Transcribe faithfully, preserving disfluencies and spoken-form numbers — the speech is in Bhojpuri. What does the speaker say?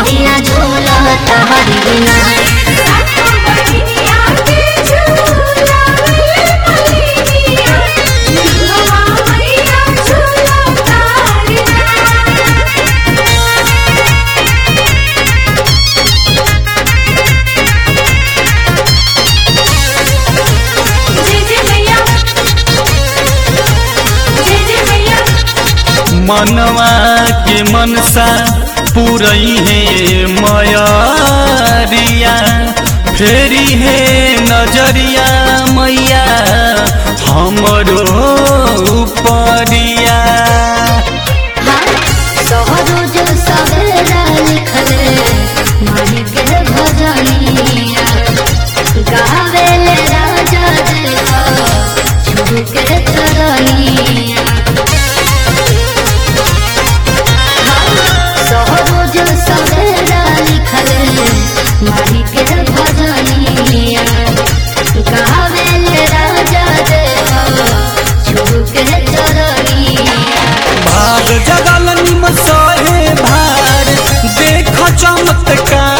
मैया झूलता हरि बिना मनवा के मनसा पूरई है मयरिया फेरी है नजरिया मैया हमरो उपरिया। सहरोज सवेरा लिखले माही के भजनिया गावेले राजा देवा छुड़ के चरनिया। सहरोज सवेरा लिखले माही के भजनिया गावेले राजा देवा छुड़ के चरनिया। भाग जगल निम सहे भार देख चमत्कार